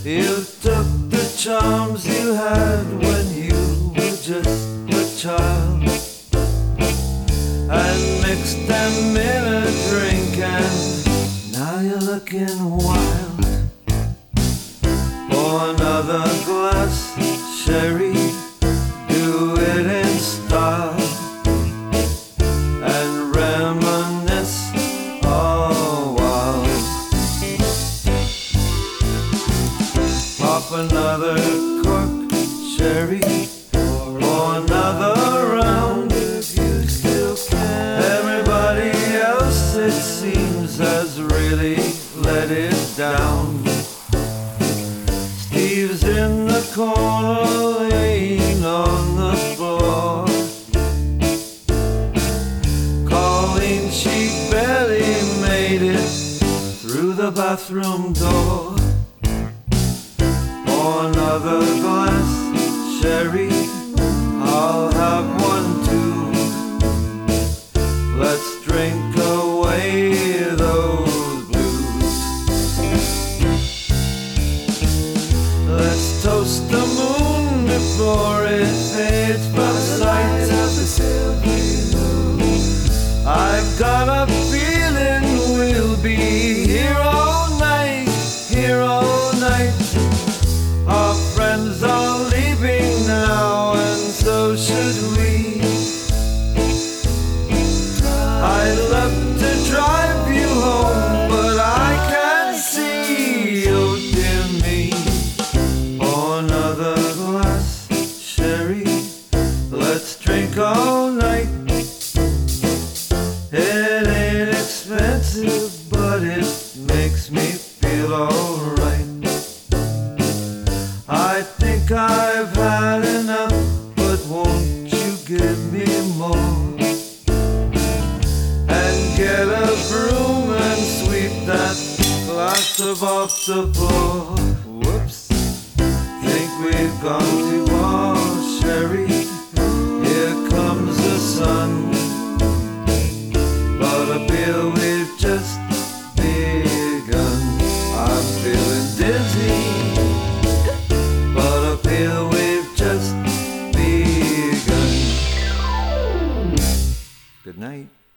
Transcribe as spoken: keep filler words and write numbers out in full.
You took the charms you had when you were just a child and mixed them in a drink, and now you're looking wild. Pour another glass, sherry, do it in style, and reminisce all while. Pop another cork, sherry, pour another round if you still can. Everybody else, it seems, has really let it down. Steve's in the corner, laying on the floor. Colleen, she barely made it through the bathroom door. Pour another glass, sherry, I'll have one too. Let's drink away those blues. Let's toast the moon before it fades from sight. I've got a feeling we'll be here all night, here all night. Our friends are leaving now, and so should we. I'd love to drive you home, but I can't see, oh dear me. Pour another glass, sherry, let's drink all night. It ain't expensive, but it makes me feel alright. I think I've had enough, but won't you give me more? And get a broom and sweep that glass of off the floor. Whoops, think we've gone too far, sherry. Here comes the sun, but I feel we've just begun. I'm feeling dizzy, but I feel we've just begun. Good night.